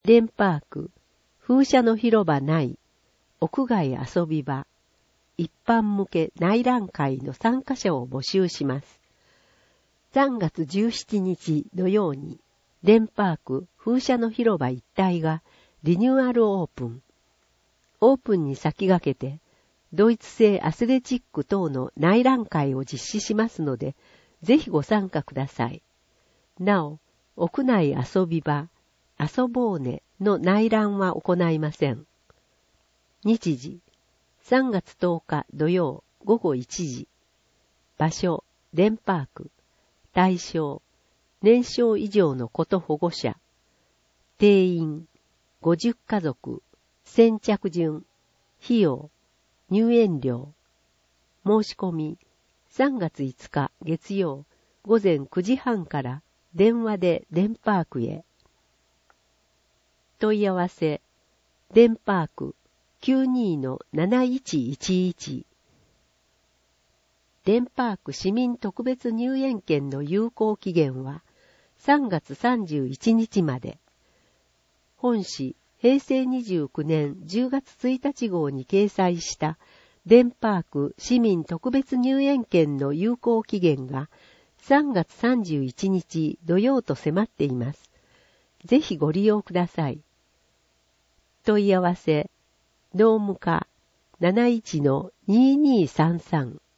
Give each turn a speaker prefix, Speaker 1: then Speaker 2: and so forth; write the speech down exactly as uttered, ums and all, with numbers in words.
Speaker 1: デンパーク、風車の広場内、屋外遊び場、一般向け内覧会の参加者を募集します。さんがつじゅうしちにち土曜に、デンパーク風車の広場一帯がリニューアルオープン。オープンに先駆けて、ドイツ製アスレチック等の内覧会を実施しますので、ぜひご参加ください。なお、屋内遊び場、遊ぼうねの内覧は行いません。日時、さんがつとおか土曜ごごいちじ。場所、デンパーク。対象、年少以上の子と保護者。定員、ごじゅっかぞく。先着順。費用、入園料。申し込み、さんがついつか月曜ごぜんくじはんから電話でデンパークへ。問い合わせ、デンパーク きゅうにーのなないちいちいち。デンパーク市民特別入園券の有効期限はさんがつさんじゅういちにちまで。本誌へいせいにじゅうきゅうねんじゅうがつついたち号に掲載したデンパーク市民特別入園券の有効期限がさんがつさんじゅういちにち土曜と迫っています。ぜひご利用ください。問い合わせ、ドーム課 なないちのにーにーさんさん